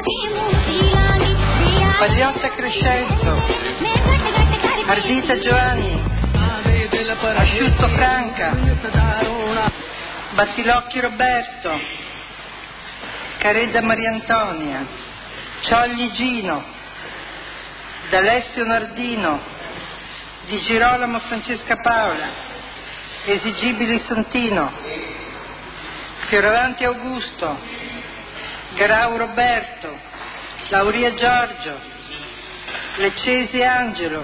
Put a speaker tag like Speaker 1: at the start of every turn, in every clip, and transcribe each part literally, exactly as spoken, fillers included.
Speaker 1: Pagliotta Crescenzo, Ardita Giovanni, Asciutto Franca, Battilocchi Roberto, Caredda Maria Antonia, Ciogli Gino, D'Alessio Nardino, Di Girolamo Francesca Paola, Esigibili Santino, Fioravanti Augusto, Garau Roberto, Lauria Giorgio, Leccesi Angelo,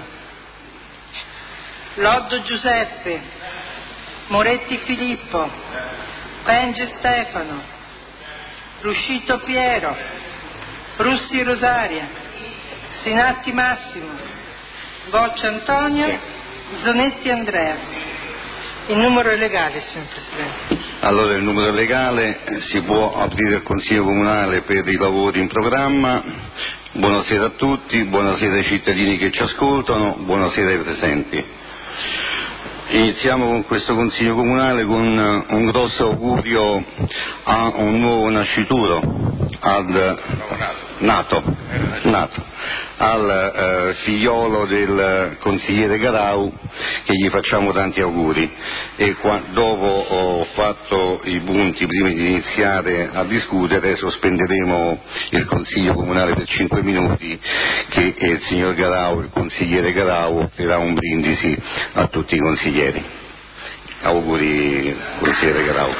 Speaker 1: Loddo Giuseppe, Moretti Filippo, Penge Stefano, Ruscito Piero, Russi Rosaria, Sinatti Massimo, Boccia Antonio, Zonetti Andrea. Il numero è legale, signor Presidente.
Speaker 2: Allora il numero è legale, si può aprire il Consiglio Comunale per i lavori in programma. Buonasera a tutti, buonasera ai cittadini che ci ascoltano, buonasera ai presenti. Iniziamo con questo Consiglio Comunale con un grosso augurio a un nuovo nascituro, ad nato, nato al eh, figliolo del consigliere Garau, che gli facciamo tanti auguri. E qua, dopo ho fatto i punti prima di iniziare a discutere, sospenderemo il Consiglio Comunale per cinque minuti, che il signor Garau, il consigliere Garau, offrirà un brindisi a tutti i consiglieri. Auguri, consigliere Garau.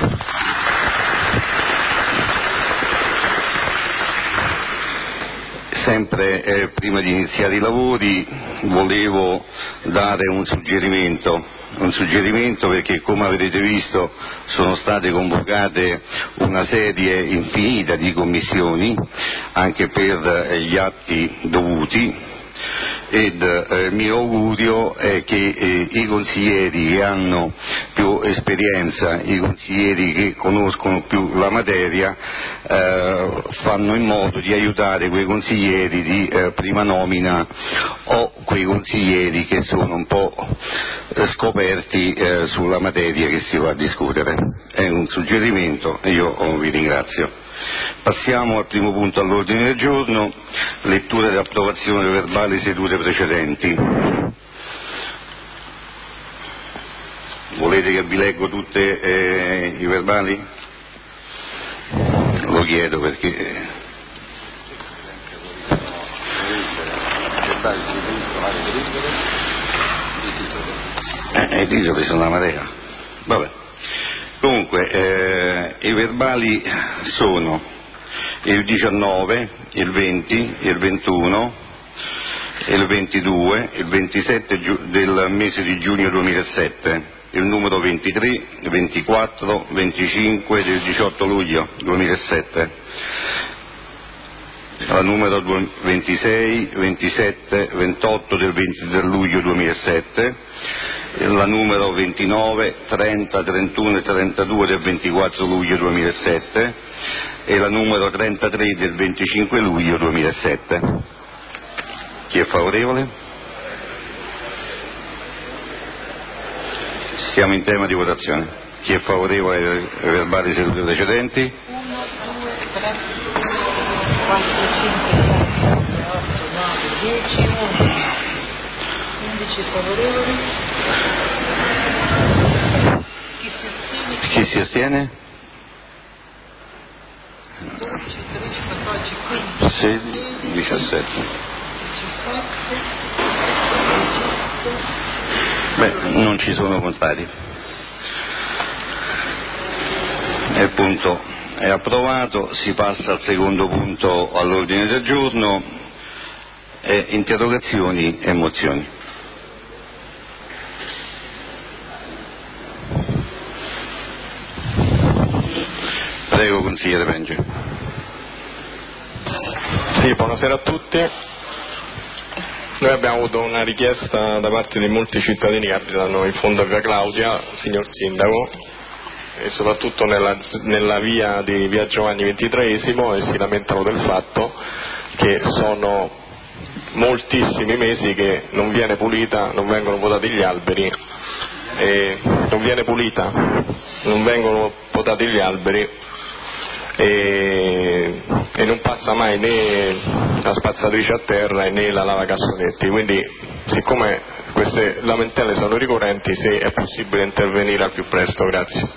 Speaker 2: Sempre eh, prima di iniziare i lavori volevo dare un suggerimento, un suggerimento perché, come avrete visto, sono state convocate una serie infinita di commissioni anche per eh, gli atti dovuti, ed eh, il mio augurio è che eh, i consiglieri che hanno più esperienza, i consiglieri che conoscono più la materia, eh, fanno in modo di aiutare quei consiglieri di eh, prima nomina o quei consiglieri che sono un po' eh, scoperti eh, sulla materia che si va a discutere. È un suggerimento e io oh, vi ringrazio. Passiamo al primo punto all'ordine del giorno, lettura e approvazione dei verbali sedute precedenti. Volete che vi leggo tutti eh, i verbali? Lo chiedo perché... Eh, i titoli sono la marea. Vabbè. Comunque, eh, i verbali sono il diciannove, il venti, il ventuno, il ventidue, il ventisette giu- del mese di giugno duemilasette, il numero ventitré, ventiquattro, venticinque del diciotto luglio duemilasette, la numero ventisei, ventisette, ventotto del ventitré luglio duemilasette, la numero ventinove, trenta, trentuno e trentadue del ventiquattro luglio duemilasette e la numero trentatré del venticinque luglio duemilasette. Chi è favorevole? Siamo in tema di votazione. Chi è favorevole ai verbali sedute precedenti?
Speaker 1: uno, due, tre, quattro, cinque, sei, sette, otto, nove, dieci, undici. undici favorevoli. Chi si astiene?
Speaker 2: Chi si astiene?
Speaker 1: dodici, tredici, quattordici, quindici,
Speaker 2: sedici, diciassette.
Speaker 1: diciassette, diciotto.
Speaker 2: Beh, non ci sono contrari. Il punto è approvato, si passa al secondo punto all'ordine del giorno, eh, interrogazioni e mozioni. Prego, consigliere Penge.
Speaker 3: Sì, buonasera a tutti. Noi abbiamo avuto una richiesta da parte di molti cittadini che abitano in fondo a via Claudia, signor Sindaco, e soprattutto nella, nella via di via Giovanni ventitreesimo, e si lamentano del fatto che sono moltissimi mesi che non viene pulita, non vengono potati gli alberi, e non viene pulita, non vengono potati gli alberi e, e non passa mai né la spazzatrice a terra né la lavacassonetti, quindi siccome queste lamentele sono ricorrenti, se è possibile intervenire al più presto. Grazie.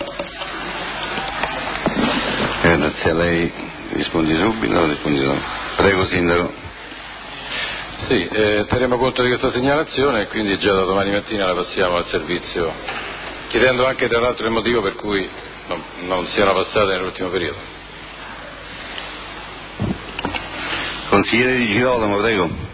Speaker 2: Eh, grazie a lei, rispondi subito o rispondi dopo? Prego Sindaco.
Speaker 4: Sì, eh, terremo conto di questa segnalazione e quindi già da domani mattina la passiamo al servizio, chiedendo anche tra l'altro il motivo per cui non, non siano passate nell'ultimo periodo.
Speaker 2: Consigliere Di Girolamo, prego.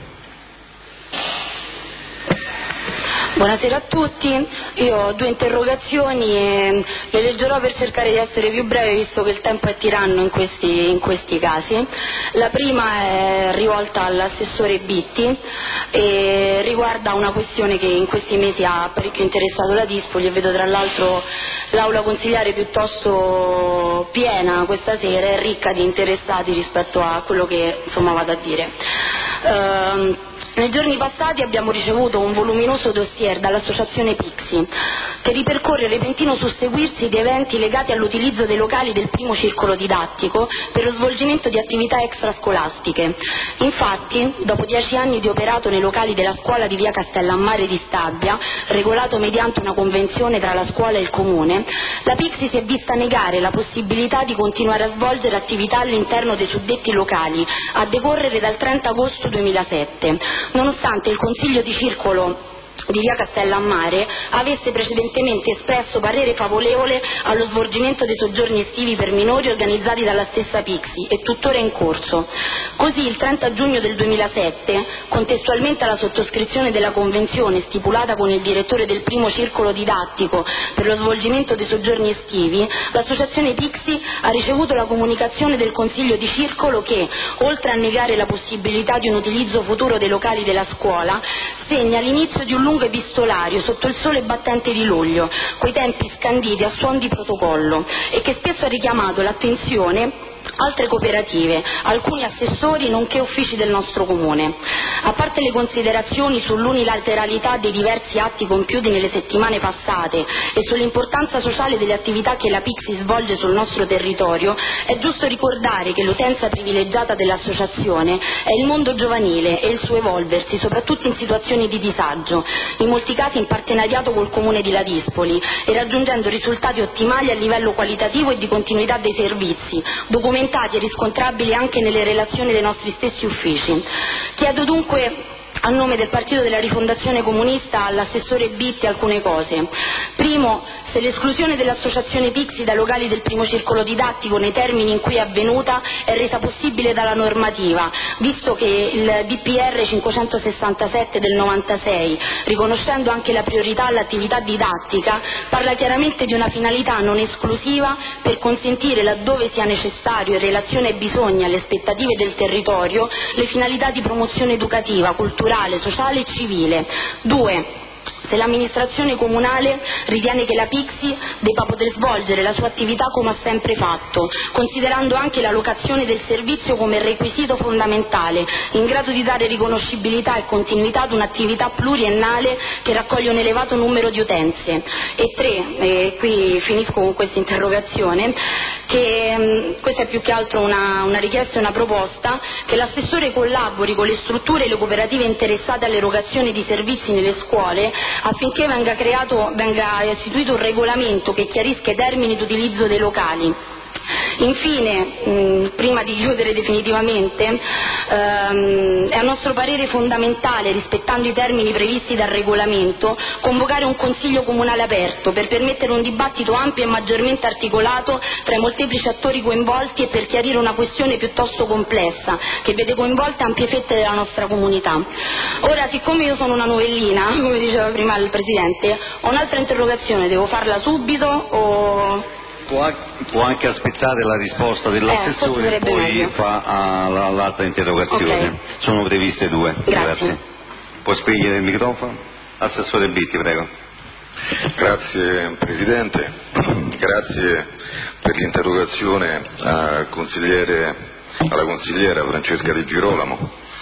Speaker 5: Buonasera a tutti, io ho due interrogazioni e le leggerò per cercare di essere più breve visto che il tempo è tiranno in questi, in questi casi. La prima è rivolta all'assessore Bitti e riguarda una questione che in questi mesi ha parecchio interessato la Dispoli e vedo tra l'altro l'aula consigliare piuttosto piena questa sera e ricca di interessati rispetto a quello che insomma vado a dire. Uh, Nei giorni passati abbiamo ricevuto un voluminoso dossier dall'associazione Pixi che ripercorre il repentino susseguirsi di eventi legati all'utilizzo dei locali del primo circolo didattico per lo svolgimento di attività extrascolastiche. Infatti, dopo dieci anni di operato nei locali della scuola di via Castellammare di Stabia, regolato mediante una convenzione tra la scuola e il comune, la Pixi si è vista negare la possibilità di continuare a svolgere attività all'interno dei suddetti locali a decorrere dal trenta agosto duemilasette. Nonostante il Consiglio di Circolo di via Castellammare avesse precedentemente espresso parere favorevole allo svolgimento dei soggiorni estivi per minori organizzati dalla stessa Pixi e tuttora in corso. Così il trenta giugno del duemilasette, contestualmente alla sottoscrizione della convenzione stipulata con il direttore del primo circolo didattico per lo svolgimento dei soggiorni estivi, l'associazione Pixi ha ricevuto la comunicazione del Consiglio di Circolo che, oltre a negare la possibilità di un utilizzo futuro dei locali della scuola, segna l'inizio di un lungo epistolario sotto il sole battente di luglio, coi tempi scanditi a suon di protocollo, e che spesso ha richiamato l'attenzione altre cooperative, alcuni assessori nonché uffici del nostro comune. A parte le considerazioni sull'unilateralità dei diversi atti compiuti nelle settimane passate e sull'importanza sociale delle attività che la Pixi svolge sul nostro territorio, è giusto ricordare che l'utenza privilegiata dell'associazione è il mondo giovanile e il suo evolversi, soprattutto in situazioni di disagio, in molti casi in partenariato col comune di Ladispoli e raggiungendo risultati ottimali a livello qualitativo e di continuità dei servizi, documentati e riscontrabili anche nelle relazioni dei nostri stessi uffici. Chiedo dunque a nome del Partito della Rifondazione Comunista all'assessore Bitti alcune cose. Primo, se l'esclusione dell'associazione Pixi dai locali del primo circolo didattico nei termini in cui è avvenuta è resa possibile dalla normativa, visto che il D P R cinquecentosessantasette del novantasei, riconoscendo anche la priorità all'attività didattica, parla chiaramente di una finalità non esclusiva per consentire, laddove sia necessario in relazione ai bisogni e alle aspettative del territorio, le finalità di promozione educativa, culturale, sociale e civile. Due, se l'amministrazione comunale ritiene che la Pixi debba poter svolgere la sua attività come ha sempre fatto, considerando anche la locazione del servizio come requisito fondamentale, in grado di dare riconoscibilità e continuità ad un'attività pluriennale che raccoglie un elevato numero di utenze. E tre, e qui finisco con questa interrogazione, che mh, questa è più che altro una, una richiesta e una proposta, che l'assessore collabori con le strutture e le cooperative interessate all'erogazione di servizi nelle scuole affinché venga creato, venga istituito un regolamento che chiarisca i termini di utilizzo dei locali. Infine, mh, prima di chiudere definitivamente, ehm, è a nostro parere fondamentale, rispettando i termini previsti dal regolamento, convocare un consiglio comunale aperto per permettere un dibattito ampio e maggiormente articolato tra i molteplici attori coinvolti e per chiarire una questione piuttosto complessa che vede coinvolte ampie fette della nostra comunità. Ora, siccome io sono una novellina, come diceva prima il Presidente, ho un'altra interrogazione, devo farla subito o...
Speaker 2: Può, può anche aspettare la risposta dell'assessore
Speaker 5: eh,
Speaker 2: e poi
Speaker 5: meglio.
Speaker 2: fa ah, l'altra interrogazione.
Speaker 5: Okay.
Speaker 2: Sono previste due.
Speaker 5: Grazie.
Speaker 2: Grazie. Può spegnere il microfono? Assessore Bitti, prego.
Speaker 6: Grazie Presidente, grazie per l'interrogazione al consigliere, alla consigliera Francesca Di Girolamo.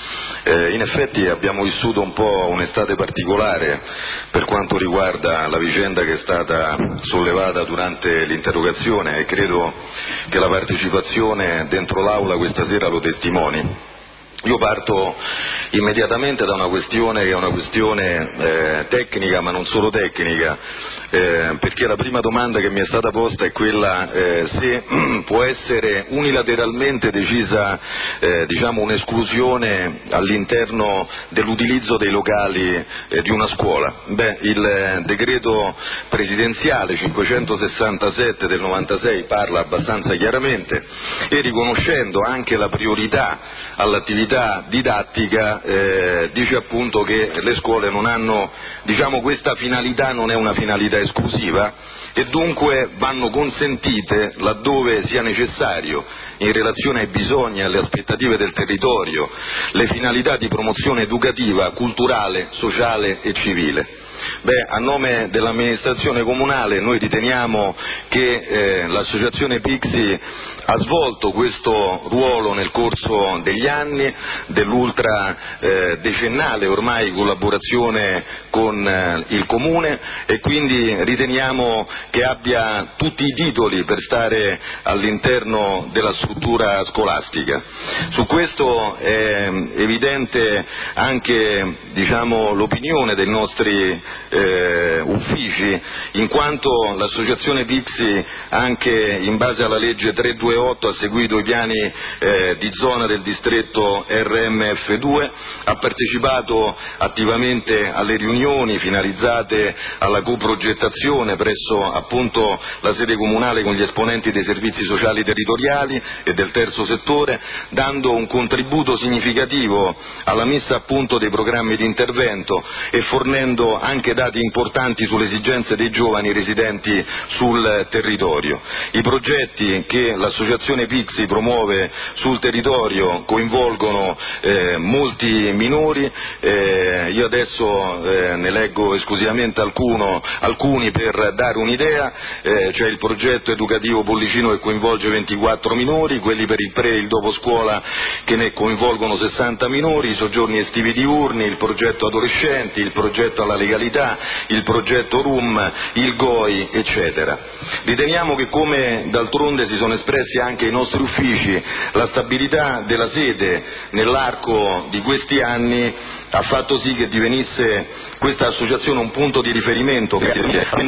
Speaker 6: Eh, in effetti abbiamo vissuto un po' un'estate particolare per quanto riguarda la vicenda che è stata sollevata durante l'interrogazione, e credo che la partecipazione dentro l'Aula questa sera lo testimoni. Io parto immediatamente da una questione che è una questione eh, tecnica, ma non solo tecnica, eh, perché la prima domanda che mi è stata posta è quella eh, se può essere unilateralmente decisa eh, diciamo un'esclusione all'interno dell'utilizzo dei locali eh, di una scuola. Beh, il eh, decreto presidenziale cinquecentosessantasette del novantasei parla abbastanza chiaramente, e riconoscendo anche la priorità all'attività didattica eh, dice appunto che le scuole non hanno, diciamo, questa finalità non è una finalità esclusiva, e dunque vanno consentite laddove sia necessario, in relazione ai bisogni e alle aspettative del territorio, le finalità di promozione educativa, culturale, sociale e civile. Beh, a nome dell'amministrazione comunale noi riteniamo che eh, l'associazione Pixi ha svolto questo ruolo nel corso degli anni dell'ultra eh, decennale ormai collaborazione con eh, il comune, e quindi riteniamo che abbia tutti i titoli per stare all'interno della struttura scolastica. Su questo è evidente anche, diciamo, l'opinione dei nostri Eh, uffici, in quanto l'associazione Pixi, anche in base alla legge trecentoventotto, ha seguito i piani eh, di zona del distretto R M F due, ha partecipato attivamente alle riunioni finalizzate alla coprogettazione presso appunto la sede comunale con gli esponenti dei servizi sociali territoriali e del terzo settore, dando un contributo significativo alla messa a punto dei programmi di intervento e fornendo anche dati importanti sulle esigenze dei giovani residenti sul territorio. I progetti che l'associazione Pixi promuove sul territorio coinvolgono eh, molti minori, eh, io adesso eh, ne leggo esclusivamente alcuno, alcuni per dare un'idea. Eh, c'è il progetto educativo Pollicino che coinvolge ventiquattro minori, quelli per il pre e il dopo scuola che ne coinvolgono sessanta minori, i soggiorni estivi diurni, il progetto adolescenti, il progetto alla legalità, il progetto R U M, il G O I, eccetera. Riteniamo che, come d'altronde si sono espressi anche i nostri uffici, la stabilità della sede nell'arco di questi anni ha fatto sì che divenisse questa associazione un punto di riferimento per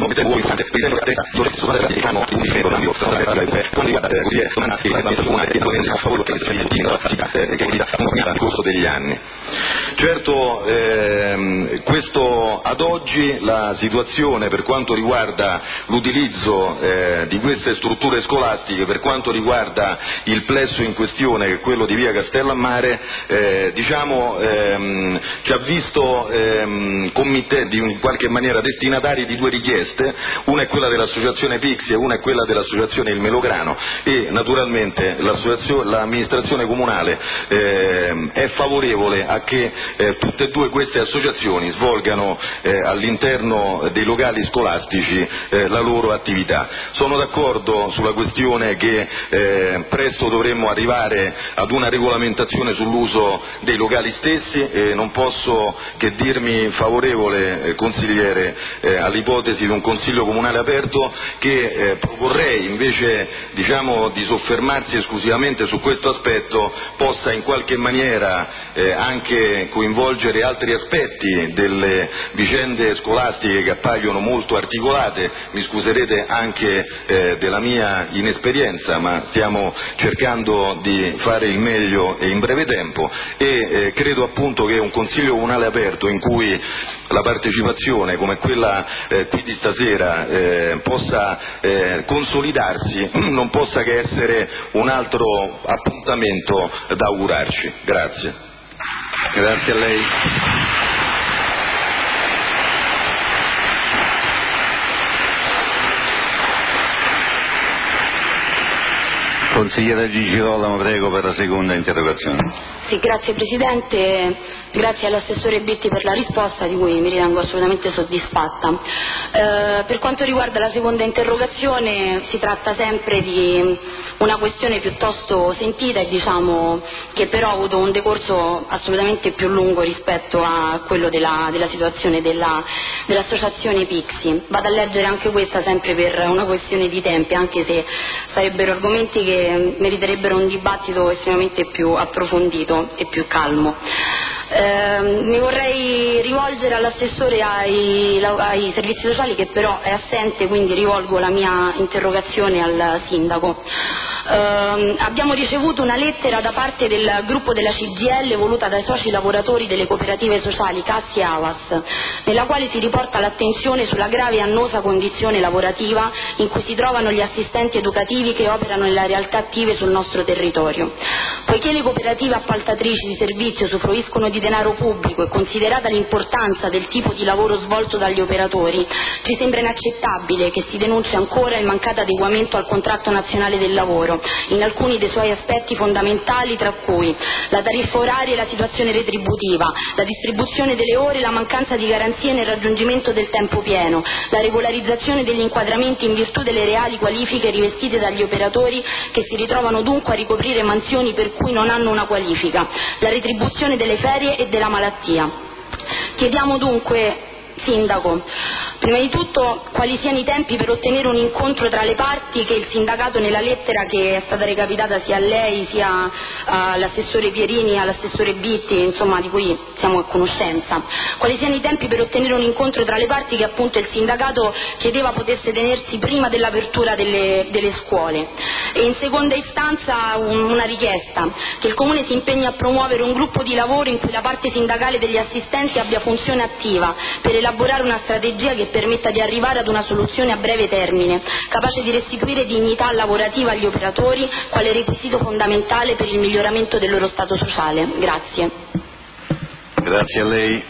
Speaker 6: nel corso degli anni. Certo, ehm, questo ad oggi la situazione per quanto riguarda l'utilizzo eh, di queste strutture scolastiche, per quanto riguarda il plesso in questione, che è quello di via Castellammare, eh, diciamo ehm, ci ha visto ehm, committenti, in qualche maniera destinatari di due richieste, una è quella dell'associazione Pixi e una è quella dell'associazione Il Melograno, e naturalmente l'amministrazione comunale eh, è favorevole a che eh, tutte e due queste associazioni svolgano eh, all'interno dei locali scolastici eh, la loro attività. Sono d'accordo sulla questione che eh, presto dovremmo arrivare ad una regolamentazione sull'uso dei locali stessi, e non posso che dirmi favorevole, eh, consigliere, eh, all'ipotesi di un consiglio comunale aperto che eh, proporrei, invece diciamo di soffermarsi esclusivamente su questo aspetto, possa in qualche maniera eh, anche coinvolgere altri aspetti delle vicende scolastiche che appaiono molto articolate. Mi scuserete anche eh, della mia inesperienza, ma stiamo cercando di fare il meglio e in breve tempo, e eh, credo appunto che un consiglio comunale aperto in cui la partecipazione come quella eh, qui di stasera eh, possa eh, consolidarsi non possa che essere un altro appuntamento da augurarci. Grazie.
Speaker 2: Grazie a lei. Consigliere Di Girolamo, prego, per la seconda interrogazione.
Speaker 5: Sì, grazie Presidente, grazie all'assessore Bitti per la risposta di cui mi ritengo assolutamente soddisfatta. Eh, per quanto riguarda la seconda interrogazione si tratta sempre di una questione piuttosto sentita e diciamo che però ha avuto un decorso assolutamente più lungo rispetto a quello della, della situazione della, dell'associazione Pixi. Vado a leggere anche questa sempre per una questione di tempi, anche se sarebbero argomenti che meriterebbero un dibattito estremamente più approfondito e più calmo. Eh, mi vorrei rivolgere all'assessore ai, ai servizi sociali che però è assente, quindi rivolgo la mia interrogazione al sindaco. Eh, abbiamo ricevuto una lettera da parte del gruppo della C G I L voluta dai soci lavoratori delle cooperative sociali Cassi e Avas, nella quale si riporta l'attenzione sulla grave e annosa condizione lavorativa in cui si trovano gli assistenti educativi che operano nelle realtà attive sul nostro territorio. Poiché le cooperative appaltatrici di servizio usufruiscono di denaro pubblico e considerata l'importanza del tipo di lavoro svolto dagli operatori, ci sembra inaccettabile che si denunci ancora il mancato adeguamento al contratto nazionale del lavoro in alcuni dei suoi aspetti fondamentali, tra cui la tariffa oraria e la situazione retributiva, la distribuzione delle ore e la mancanza di garanzie nel raggiungimento del tempo pieno, la regolarizzazione degli inquadramenti in virtù delle reali qualifiche rivestite dagli operatori che si ritrovano dunque a ricoprire mansioni per cui non hanno una qualifica, la retribuzione delle ferie e della malattia. Chiediamo dunque, Sindaco, prima di tutto quali siano i tempi per ottenere un incontro tra le parti che il sindacato nella lettera che è stata recapitata sia a lei sia all'assessore Pierini e all'assessore Bitti, insomma di cui siamo a conoscenza, quali siano i tempi per ottenere un incontro tra le parti che appunto il sindacato chiedeva potesse tenersi prima dell'apertura delle, delle scuole, e in seconda istanza un, una richiesta che il Comune si impegni a promuovere un gruppo di lavoro in cui la parte sindacale degli assistenti abbia funzione attiva per elaborare una strategia che permetta di arrivare ad una soluzione a breve termine, capace di restituire dignità lavorativa agli operatori, quale requisito fondamentale per il miglioramento del loro stato sociale. Grazie.
Speaker 2: Grazie a lei.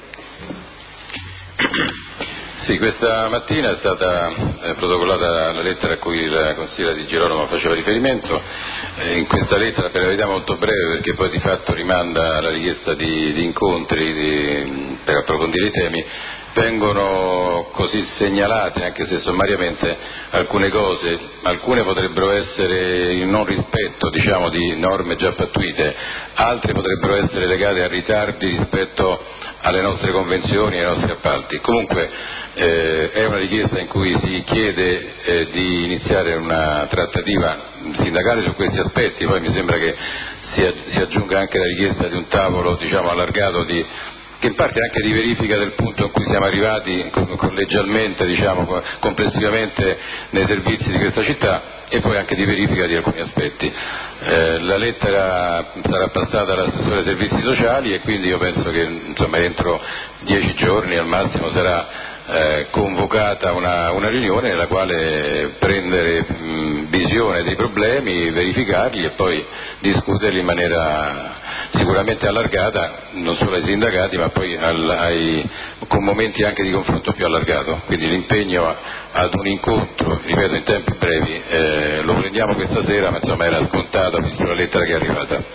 Speaker 4: Sì, questa mattina è stata eh, protocollata la lettera a cui il consigliere Di Girolamo faceva riferimento. Eh, in questa lettera, per la verità molto breve, perché poi di fatto rimanda alla richiesta di, di incontri di, per approfondire i temi, vengono così segnalate, anche se sommariamente, alcune cose. Alcune potrebbero essere in non rispetto, diciamo, di norme già pattuite, altre potrebbero essere legate a ritardi rispetto alle nostre convenzioni e ai nostri appalti. Comunque eh, è una richiesta in cui si chiede eh, di iniziare una trattativa sindacale su questi aspetti. Poi mi sembra che si, si aggiunga anche la richiesta di un tavolo, diciamo, allargato di che in parte anche di verifica del punto in cui siamo arrivati collegialmente, diciamo, complessivamente nei servizi di questa città, e poi anche di verifica di alcuni aspetti. Eh, la lettera sarà passata all'assessore ai servizi sociali e quindi io penso che, insomma, entro dieci giorni al massimo sarà eh, convocata una, una riunione nella quale prendere mh, visione dei problemi, verificarli e poi discuterli in maniera sicuramente allargata, non solo ai sindacati ma poi al, ai, con momenti anche di confronto più allargato. Quindi l'impegno ad un incontro, ripeto, in tempi brevi eh, lo prendiamo questa sera, ma insomma era scontato visto la lettera che è arrivata.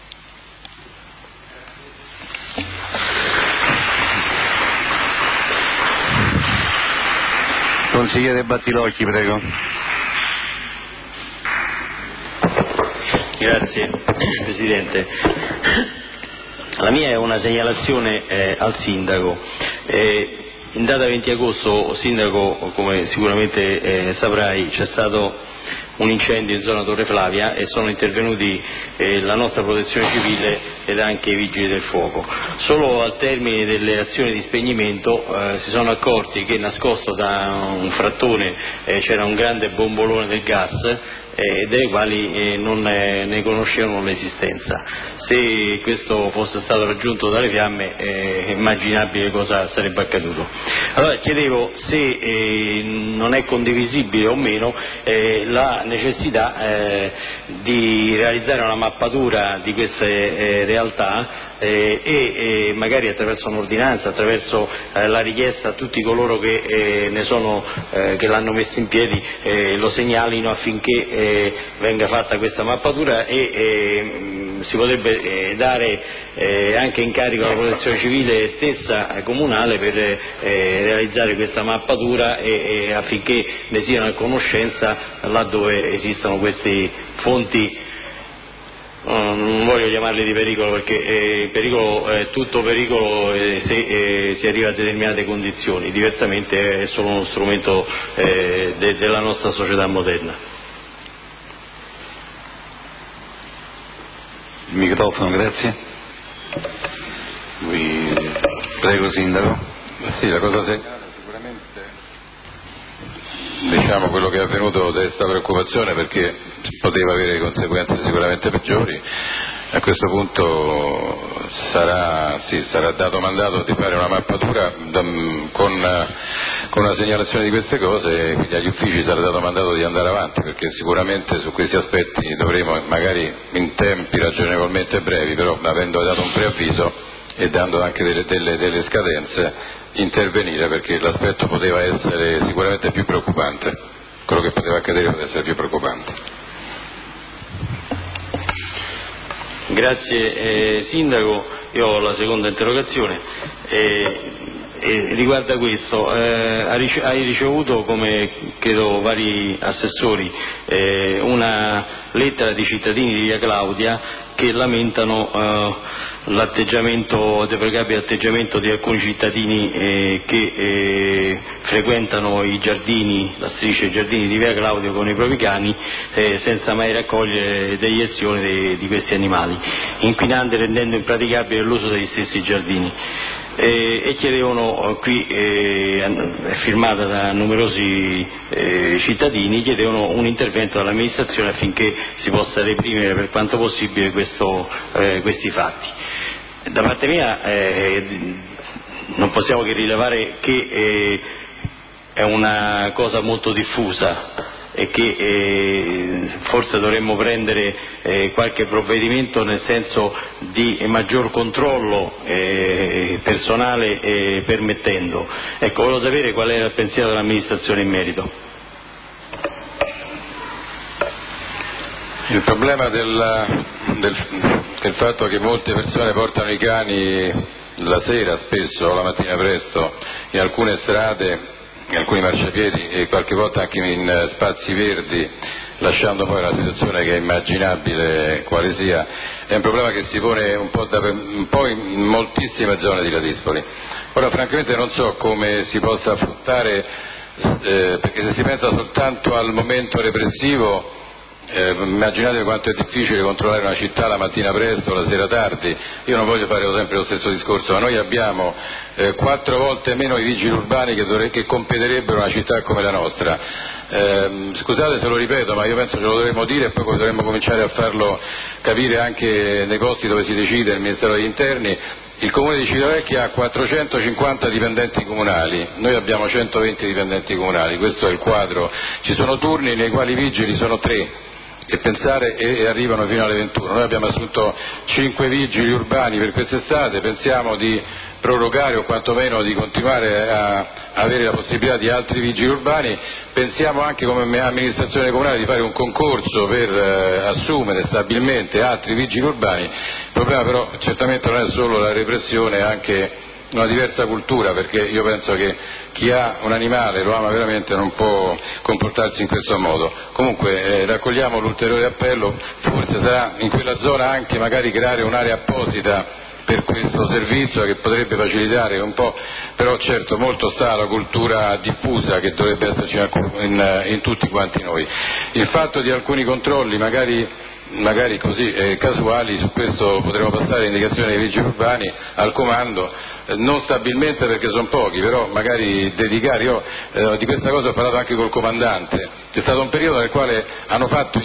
Speaker 2: Consigliere Battilocchi, prego.
Speaker 7: Grazie Presidente. La mia è una segnalazione eh, al Sindaco. Eh, in data venti agosto, Sindaco, come sicuramente eh, saprai, c'è stato un incendio in zona Torre Flavia e sono intervenuti eh, la nostra protezione civile ed anche i vigili del fuoco. Solo al termine delle azioni di spegnimento eh, si sono accorti che nascosto da un frattone eh, c'era un grande bombolone del gas eh, dei quali eh, non eh, ne conoscevano l'esistenza. Se questo fosse stato raggiunto dalle fiamme è immaginabile cosa sarebbe accaduto. Allora chiedevo se eh, non è condivisibile o meno eh, la necessità eh, di realizzare una mappatura di queste eh, realtà eh, e, e magari attraverso un'ordinanza, attraverso eh, la richiesta a tutti coloro che eh, ne sono eh, che l'hanno messo in piedi eh, lo segnalino affinché eh, venga fatta questa mappatura e eh, si potrebbe eh, dare eh, anche incarico alla protezione civile stessa eh, comunale per eh, realizzare questa mappatura e, e affinché ne siano a conoscenza laddove esistano questi fonti. Non voglio chiamarli di pericolo perché eh, pericolo è tutto pericolo eh, se eh, si arriva a determinate condizioni, diversamente è solo uno strumento eh, de- della nostra società moderna.
Speaker 2: Il microfono, grazie. Vi... Prego, Sindaco.
Speaker 4: Sì, la cosa segnale sicuramente, diciamo, quello che è avvenuto desta preoccupazione perché poteva avere conseguenze sicuramente peggiori. A questo punto sarà, sì, sarà dato mandato di fare una mappatura con, con una segnalazione di queste cose e quindi agli uffici sarà dato mandato di andare avanti, perché sicuramente su questi aspetti dovremo, magari in tempi ragionevolmente brevi, però avendo dato un preavviso e dando anche delle, delle, delle scadenze, intervenire, perché l'aspetto poteva essere sicuramente più preoccupante, quello che poteva accadere poteva essere più preoccupante.
Speaker 7: Grazie eh, Sindaco, io ho la seconda interrogazione, eh, eh, riguarda questo, eh, hai ricevuto, come credo vari assessori, eh, una lettera di cittadini di Via Claudia che lamentano eh, l'atteggiamento, deprecabile atteggiamento di alcuni cittadini eh, che eh, frequentano i giardini, la striscia dei giardini di Via Claudia con i propri cani eh, senza mai raccogliere deiezioni di, di questi animali, inquinando e rendendo impraticabile l'uso degli stessi giardini. Eh, e chiedevano, qui eh, è firmata da numerosi eh, cittadini, chiedevano un intervento dall'amministrazione affinché si possa reprimere per quanto possibile questo, eh, questi fatti. Da parte mia eh, non possiamo che rilevare che eh, è una cosa molto diffusa e che eh, forse dovremmo prendere eh, qualche provvedimento nel senso di maggior controllo eh, personale eh, permettendo. Ecco, volevo sapere qual era il pensiero dell'amministrazione in merito.
Speaker 4: Il problema del, del, del fatto che molte persone portano i cani la sera spesso o la mattina presto in alcune strade, in alcuni marciapiedi e qualche volta anche in spazi verdi, lasciando poi una situazione che è immaginabile quale sia, è un problema che si pone un po', da, un po' in moltissime zone di Ladispoli. Ora francamente non so come si possa affrontare, eh, perché se si pensa soltanto al momento repressivo, Eh, immaginate quanto è difficile controllare una città la mattina presto, la sera tardi. Io non voglio fare sempre lo stesso discorso, ma noi abbiamo eh, quattro volte meno i vigili urbani che, dovre- che competirebbero una città come la nostra. Eh, scusate se lo ripeto, ma io penso che lo dovremmo dire e poi dovremmo cominciare a farlo capire anche nei posti dove si decide, nel Ministero degli Interni. Il comune di Civitavecchia ha quattrocentocinquanta dipendenti comunali, noi abbiamo centoventi dipendenti comunali, questo è il quadro. Ci sono turni nei quali i vigili sono tre e pensare e, e arrivano fino alle ventuno. Noi abbiamo assunto cinque vigili urbani per quest'estate, pensiamo di prorogare o quantomeno di continuare a avere la possibilità di altri vigili urbani, pensiamo anche come amministrazione comunale di fare un concorso per eh, assumere stabilmente altri vigili urbani. Il problema però certamente non è solo la repressione, è anche una diversa cultura, perché io penso che chi ha un animale, lo ama veramente, non può comportarsi in questo modo. Comunque eh, raccogliamo l'ulteriore appello, forse sarà in quella zona anche magari creare un'area apposita per questo servizio che potrebbe facilitare un po', però certo molto sta alla cultura diffusa che dovrebbe esserci in, in tutti quanti noi. Il fatto di alcuni controlli magari magari così eh, casuali, su questo potremo passare indicazioni ai vigili urbani al comando, eh, non stabilmente perché sono pochi, però magari dedicare. Io eh, di questa cosa ho parlato anche col comandante, c'è stato un periodo nel quale hanno fatto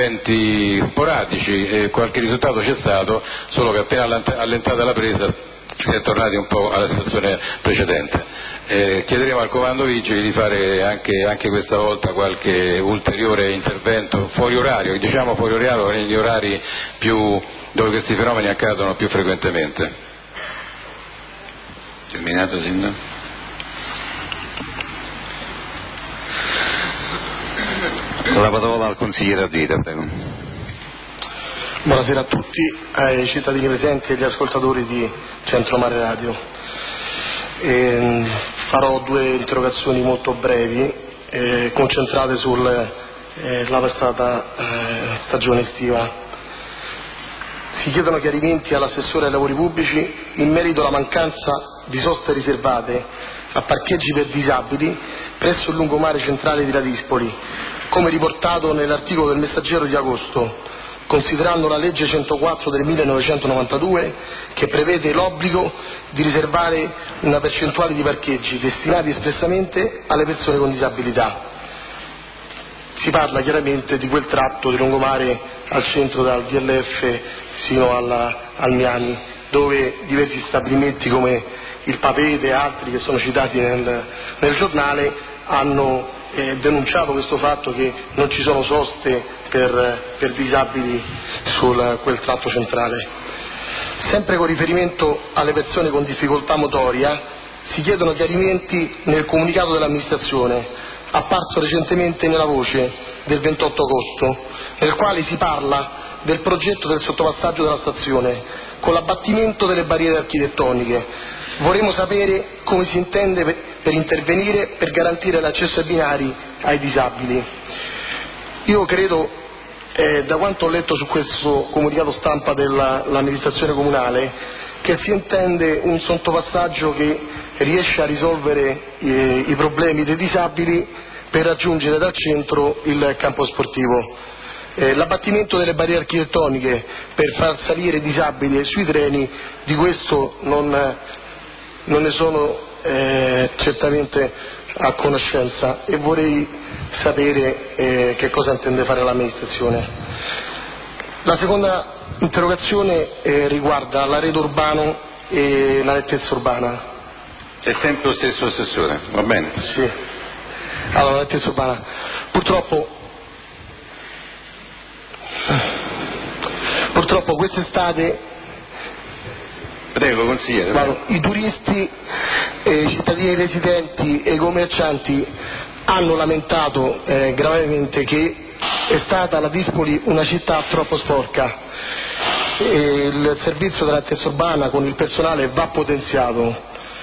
Speaker 4: interventi sporadici e qualche risultato c'è stato, solo che appena allentata la presa si è tornati un po' alla situazione precedente. Eh, chiederemo al Comando Vigili di fare anche, anche questa volta qualche ulteriore intervento fuori orario, diciamo fuori orario, negli orari più, dove questi fenomeni accadono più frequentemente.
Speaker 2: Terminato, Sindaco? La parola al consigliere Ardita, prego.
Speaker 8: Buonasera a tutti, ai cittadini presenti e agli ascoltatori di Centro Mare Radio. E farò due interrogazioni molto brevi, eh, concentrate sulla eh, passata eh, stagione estiva. Si chiedono chiarimenti all'assessore ai lavori pubblici in merito alla mancanza di soste riservate a parcheggi per disabili presso il lungomare centrale di Ladispoli, come riportato nell'articolo del Messaggero di agosto, considerando la legge centoquattro del millenovecentonovantadue che prevede l'obbligo di riservare una percentuale di parcheggi destinati espressamente alle persone con disabilità. Si parla chiaramente di quel tratto di lungomare al centro dal D L F sino alla, al Miani, dove diversi stabilimenti come il Papete e altri che sono citati nel, nel giornale hanno eh, denunciato questo fatto che non ci sono soste per, per disabili su quel tratto centrale. Sempre con riferimento alle persone con difficoltà motoria si chiedono chiarimenti nel comunicato dell'amministrazione apparso recentemente nella Voce del ventotto agosto, nel quale si parla del progetto del sottopassaggio della stazione con l'abbattimento delle barriere architettoniche. Vorremmo sapere come si intende per, per intervenire per garantire l'accesso ai binari ai disabili. Io credo, eh, da quanto ho letto su questo comunicato stampa dell'amministrazione comunale, che si intende un sottopassaggio che riesce a risolvere eh, i problemi dei disabili per raggiungere dal centro il campo sportivo. Eh, l'abbattimento delle barriere architettoniche per far salire i disabili sui treni, di questo non, non ne sono eh, certamente a conoscenza e vorrei sapere eh, che cosa intende fare l'amministrazione. La seconda interrogazione eh, riguarda l'arredo urbano e la nettezza urbana.
Speaker 2: È sempre lo stesso assessore, va bene?
Speaker 8: Sì. Allora, la nettezza urbana. Purtroppo, purtroppo quest'estate,
Speaker 2: prego consigliere, prego.
Speaker 8: I turisti, eh, i cittadini residenti e i commercianti hanno lamentato eh, gravemente che è stata Ladispoli una città troppo sporca. E il servizio della nettezza urbana con il personale va potenziato,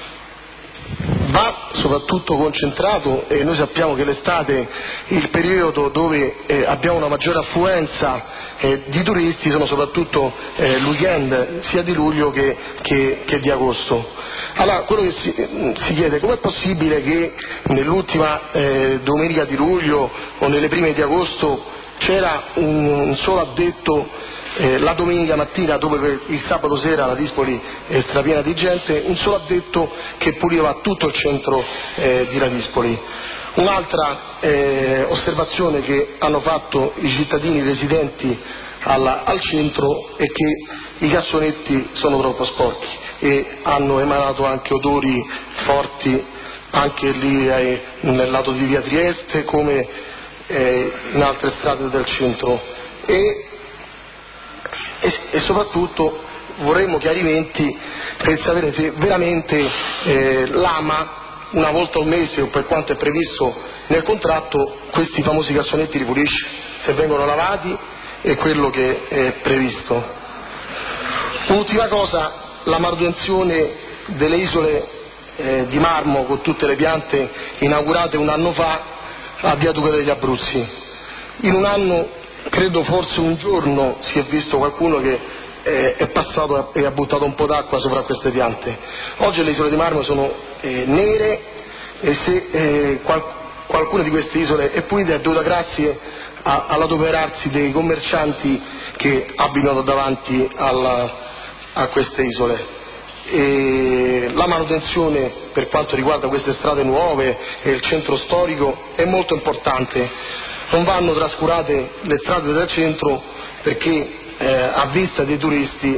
Speaker 8: va soprattutto concentrato, e noi sappiamo che l'estate, il periodo dove eh, abbiamo una maggiore affluenza eh, di turisti, sono soprattutto eh, il weekend sia di luglio che, che, che di agosto. Allora, quello che si, si chiede: com'è possibile che nell'ultima eh, domenica di luglio o nelle prime di agosto c'era un, un solo addetto Eh, la domenica mattina, dopo che il sabato sera la Ladispoli è strapiena di gente, un solo addetto che puliva tutto il centro eh, di Ladispoli. Un'altra eh, osservazione che hanno fatto i cittadini residenti alla, al centro è che i cassonetti sono troppo sporchi e hanno emanato anche odori forti anche lì eh, nel lato di via Trieste come eh, in altre strade del centro. E E, e soprattutto vorremmo chiarimenti per sapere se veramente eh, l'AMA una volta al mese o per quanto è previsto nel contratto questi famosi cassonetti li pulisce, se vengono lavati è quello che è previsto. Ultima cosa, la manutenzione delle isole eh, di marmo con tutte le piante inaugurate un anno fa a Via Duca degli Abruzzi. In un anno, credo forse un giorno, si è visto qualcuno che eh, è passato e ha buttato un po' d'acqua sopra queste piante. Oggi le isole di marmo sono eh, nere e se eh, qual- qualcuna di queste isole è pulita è dovuta grazie a- all'adoperarsi dei commercianti che abitano davanti alla, a queste isole. E la manutenzione per quanto riguarda queste strade nuove e il centro storico è molto importante. Non vanno trascurate le strade del centro perché eh, a vista dei turisti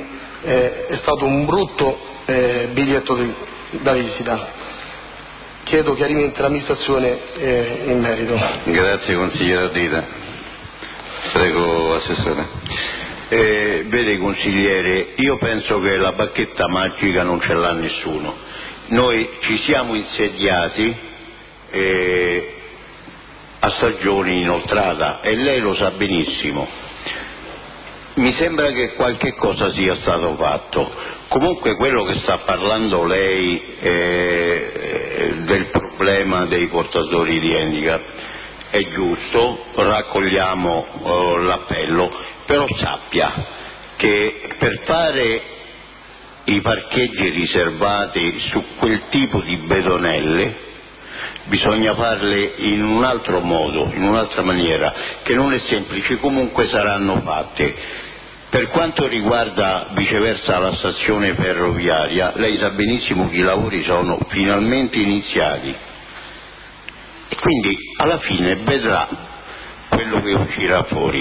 Speaker 8: eh, è stato un brutto eh, biglietto di, da visita. Chiedo chiarimenti all'amministrazione eh, in merito.
Speaker 2: Grazie consigliere Ardita. Prego Assessore.
Speaker 9: Eh, vede consigliere, io penso che la bacchetta magica non ce l'ha nessuno. Noi ci siamo insediati eh, a stagione inoltrata e lei lo sa benissimo. Mi sembra che qualche cosa sia stato fatto. Comunque quello che sta parlando lei eh, del problema dei portatori di handicap è giusto, raccogliamo eh, l'appello, però sappia che per fare i parcheggi riservati su quel tipo di bedonelle bisogna farle in un altro modo, in un'altra maniera, che non è semplice, comunque saranno fatte. Per quanto riguarda viceversa la stazione ferroviaria, lei sa benissimo che i lavori sono finalmente iniziati e quindi alla fine vedrà quello che uscirà fuori.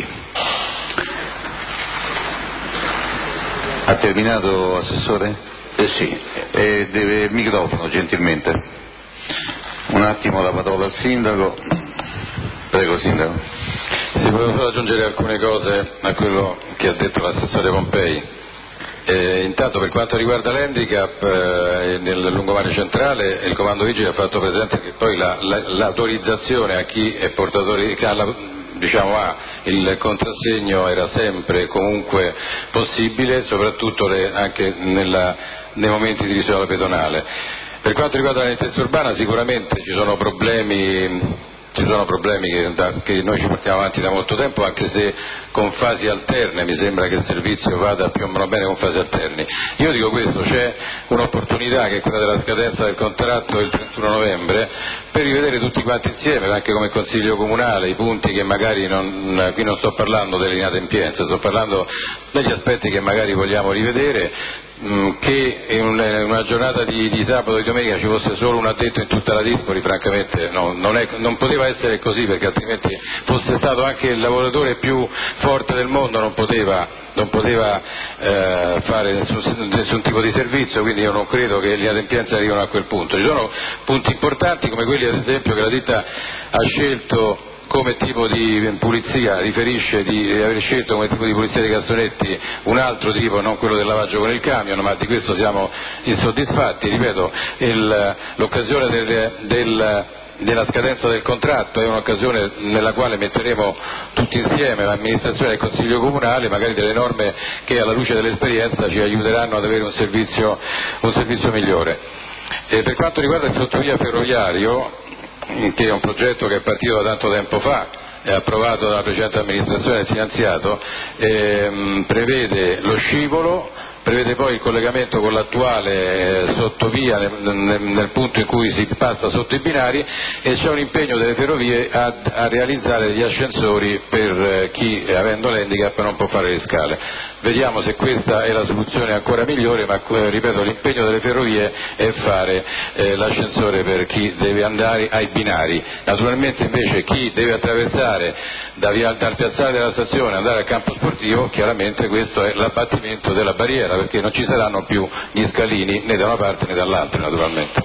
Speaker 2: Ha terminato, Assessore?
Speaker 9: Eh sì.
Speaker 2: Eh, deve il microfono, gentilmente. Un attimo la parola al Sindaco. Prego, Sindaco.
Speaker 4: Sì, volevo solo aggiungere alcune cose a quello che ha detto l'assessore Pompei. Eh, intanto per quanto riguarda l'handicap eh, nel lungomare centrale il comando vigile ha fatto presente che poi la, la, l'autorizzazione a chi è portatore, che ha la, diciamo, ha il contrassegno era sempre e comunque possibile, soprattutto le, anche nella, nei momenti di riserva pedonale. Per quanto riguarda la lentezza urbana sicuramente ci sono problemi Ci sono problemi che, da, che noi ci portiamo avanti da molto tempo, anche se con fasi alterne, mi sembra che il servizio vada più o meno bene con fasi alterne. Io dico questo, c'è un'opportunità che è quella della scadenza del contratto il trentuno novembre per rivedere tutti quanti insieme, anche come Consiglio Comunale, i punti che magari non, qui non sto parlando delle inadempienze, sto parlando degli aspetti che magari vogliamo rivedere, che in una giornata di, di sabato e di domenica ci fosse solo un addetto in tutta la Dispoli, francamente no, non, è, non poteva essere così, perché altrimenti fosse stato anche il lavoratore più forte del mondo non poteva, non poteva eh, fare nessun, nessun tipo di servizio, quindi io non credo che le inadempienze arrivino a quel punto. Ci sono punti importanti come quelli ad esempio che la ditta ha scelto come tipo di pulizia, riferisce di aver scelto come tipo di pulizia dei cassonetti un altro tipo, non quello del lavaggio con il camion, ma di questo siamo insoddisfatti. Ripeto, il, l'occasione del, del, della scadenza del contratto è un'occasione nella quale metteremo tutti insieme l'amministrazione e il Consiglio Comunale magari delle norme che alla luce dell'esperienza ci aiuteranno ad avere un servizio, un servizio migliore. E per quanto riguarda il sottovia ferroviario, che è un progetto che è partito da tanto tempo fa, è approvato dalla precedente amministrazione e finanziato, ehm, prevede lo scivolo, prevede poi il collegamento con l'attuale eh, sottovia nel, nel, nel punto in cui si passa sotto i binari, e c'è un impegno delle ferrovie a, a realizzare degli ascensori per eh, chi eh, avendo l'handicap non può fare le scale. Vediamo se questa è la soluzione ancora migliore, ma eh, ripeto, l'impegno delle ferrovie è fare eh, l'ascensore per chi deve andare ai binari. Naturalmente invece chi deve attraversare da via, dal piazzale della stazione e andare al campo sportivo, chiaramente questo è l'abbattimento della barriera, perché non ci saranno più gli scalini né da una parte né dall'altra, naturalmente.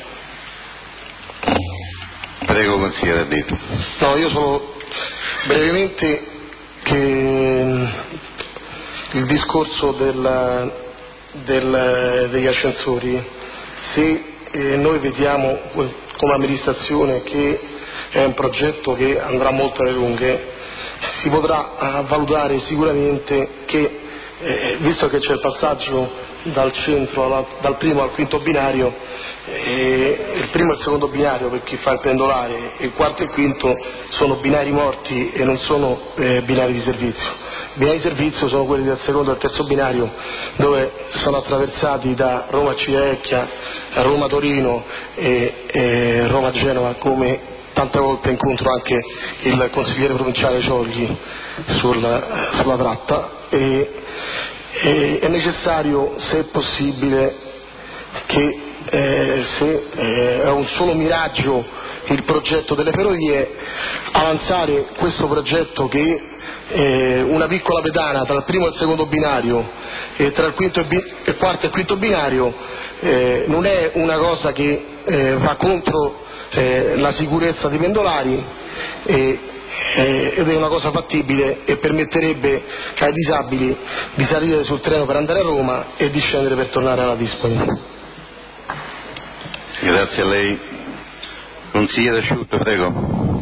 Speaker 2: Prego consigliere Ardita.
Speaker 8: No, io solo brevemente che il discorso del, del, degli ascensori, se eh, noi vediamo come amministrazione che è un progetto che andrà molto alle lunghe, si potrà uh, valutare sicuramente che Eh, visto che c'è il passaggio dal centro alla, dal primo al quinto binario, eh, il primo e il secondo binario per chi fa il pendolare, il quarto e il quinto sono binari morti e non sono eh, binari di servizio. I binari di servizio sono quelli del secondo e del terzo binario, dove sono attraversati da Roma Civitavecchia, Roma Torino e, e Roma Genova, come tante volte incontro anche il consigliere provinciale Ciogli sul, sulla tratta. E, e, è necessario, se è possibile, che eh, se eh, è un solo miraggio il progetto delle ferrovie, avanzare questo progetto che eh, una piccola pedana tra il primo e il secondo binario e tra il, quinto e bi- il quarto e il quinto binario eh, non è una cosa che eh, va contro eh, la sicurezza dei pendolari eh, eh, ed è una cosa fattibile e permetterebbe ai disabili di salire sul treno per andare a Roma e di scendere per tornare alla Dispoli.
Speaker 2: Grazie a lei. Consigliere Asciutto, prego.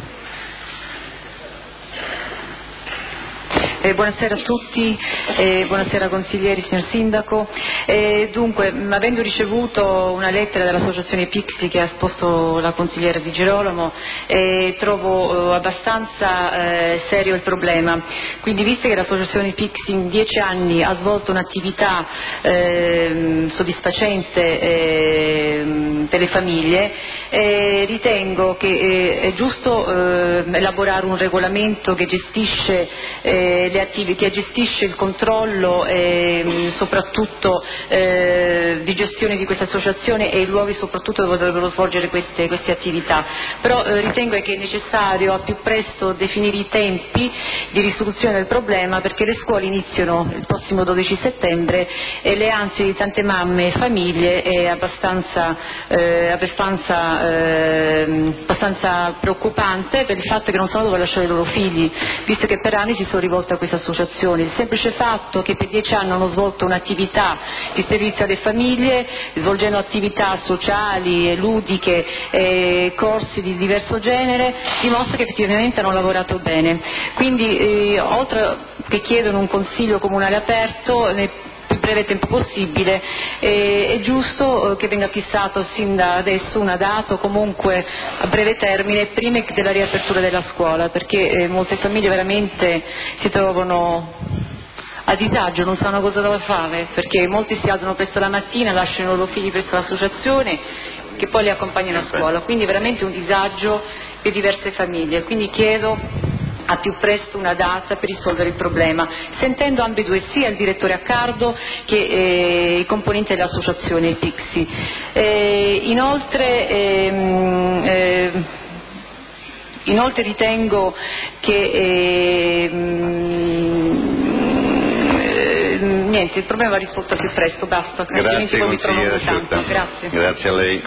Speaker 10: Eh, buonasera a tutti, eh, buonasera consiglieri, signor Sindaco. Eh, dunque, mh, avendo ricevuto una lettera dall'associazione Pixi che ha esposto la consigliera Di Girolamo, eh, trovo eh, abbastanza eh, serio il problema. Quindi, visto che l'associazione Pixi in dieci anni ha svolto un'attività eh, soddisfacente eh, per le famiglie, eh, ritengo che eh, è giusto eh, elaborare un regolamento che gestisce eh, le attività, che gestisce il controllo e soprattutto eh, di gestione di questa associazione e i luoghi soprattutto dove dovrebbero svolgere queste, queste attività. Però eh, ritengo che è necessario a più presto definire i tempi di risoluzione del problema, perché le scuole iniziano il prossimo dodici settembre e le ansie di tante mamme e famiglie è abbastanza, eh, abbastanza, eh, abbastanza preoccupante per il fatto che non sanno dove lasciare i loro figli, visto che per anni si sono rivolti a queste associazioni. Il semplice fatto che per dieci anni hanno svolto un'attività di servizio alle famiglie, svolgendo attività sociali e ludiche, eh, corsi di diverso genere, dimostra che effettivamente hanno lavorato bene. Quindi eh, oltre che chiedono un consiglio comunale aperto nel più breve tempo possibile, eh, è giusto eh, che venga fissato sin da adesso una data o comunque a breve termine prima della riapertura della scuola, perché eh, molte famiglie veramente si trovano a disagio, non sanno cosa da fare, perché molti si alzano presto la mattina, lasciano i loro figli presso l'associazione che poi li accompagnano a scuola, quindi veramente un disagio per diverse famiglie. Quindi chiedo a più presto una data per risolvere il problema, sentendo ambedue, sia il direttore Accardo che eh, i componenti dell'associazione Pixi. Eh, inoltre, ehm, eh, inoltre ritengo che ehm, eh, niente, il problema va risolto più presto, basta.
Speaker 2: Grazie consigliere Asciutta.
Speaker 10: Grazie.
Speaker 2: Grazie a lei.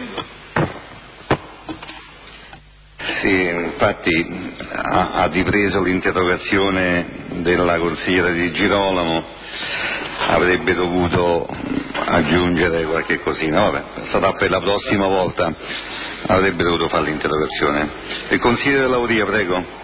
Speaker 2: Sì, infatti ha, ha ripreso l'interrogazione della consigliera Di Girolamo, avrebbe dovuto aggiungere qualche cosina, vabbè, sarà per la prossima volta, avrebbe dovuto fare l'interrogazione. Il consigliere Lauria, prego.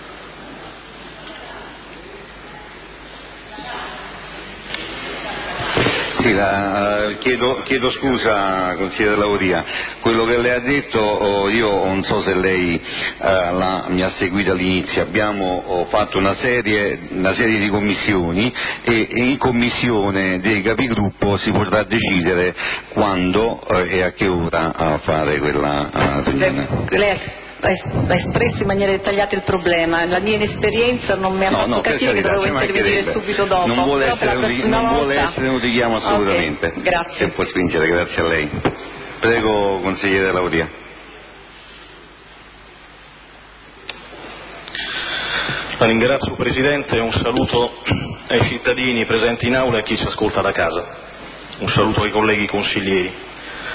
Speaker 2: Sì, la, chiedo, chiedo scusa consigliere Lauria, quello che lei ha detto oh, io non so se lei eh, la, mi ha seguito all'inizio, abbiamo oh, fatto una serie, una serie di commissioni e, e in commissione dei capigruppo si potrà decidere quando eh, e a che ora a fare quella uh, riunione.
Speaker 10: Ha espresso in maniera dettagliata il problema, la mia inesperienza non mi ha
Speaker 2: no,
Speaker 10: fatto
Speaker 2: no,
Speaker 10: capire che dovevo intervenire subito dopo.
Speaker 2: Non vuole
Speaker 10: Però
Speaker 2: essere, un, non
Speaker 10: volta...
Speaker 2: vuole essere un richiamo assolutamente.
Speaker 10: Okay, grazie.
Speaker 2: Se può spingere, grazie a lei. Prego consigliere Lauria.
Speaker 11: La ringrazio Presidente e un saluto ai cittadini presenti in aula e a chi ci ascolta da casa. Un saluto ai colleghi consiglieri.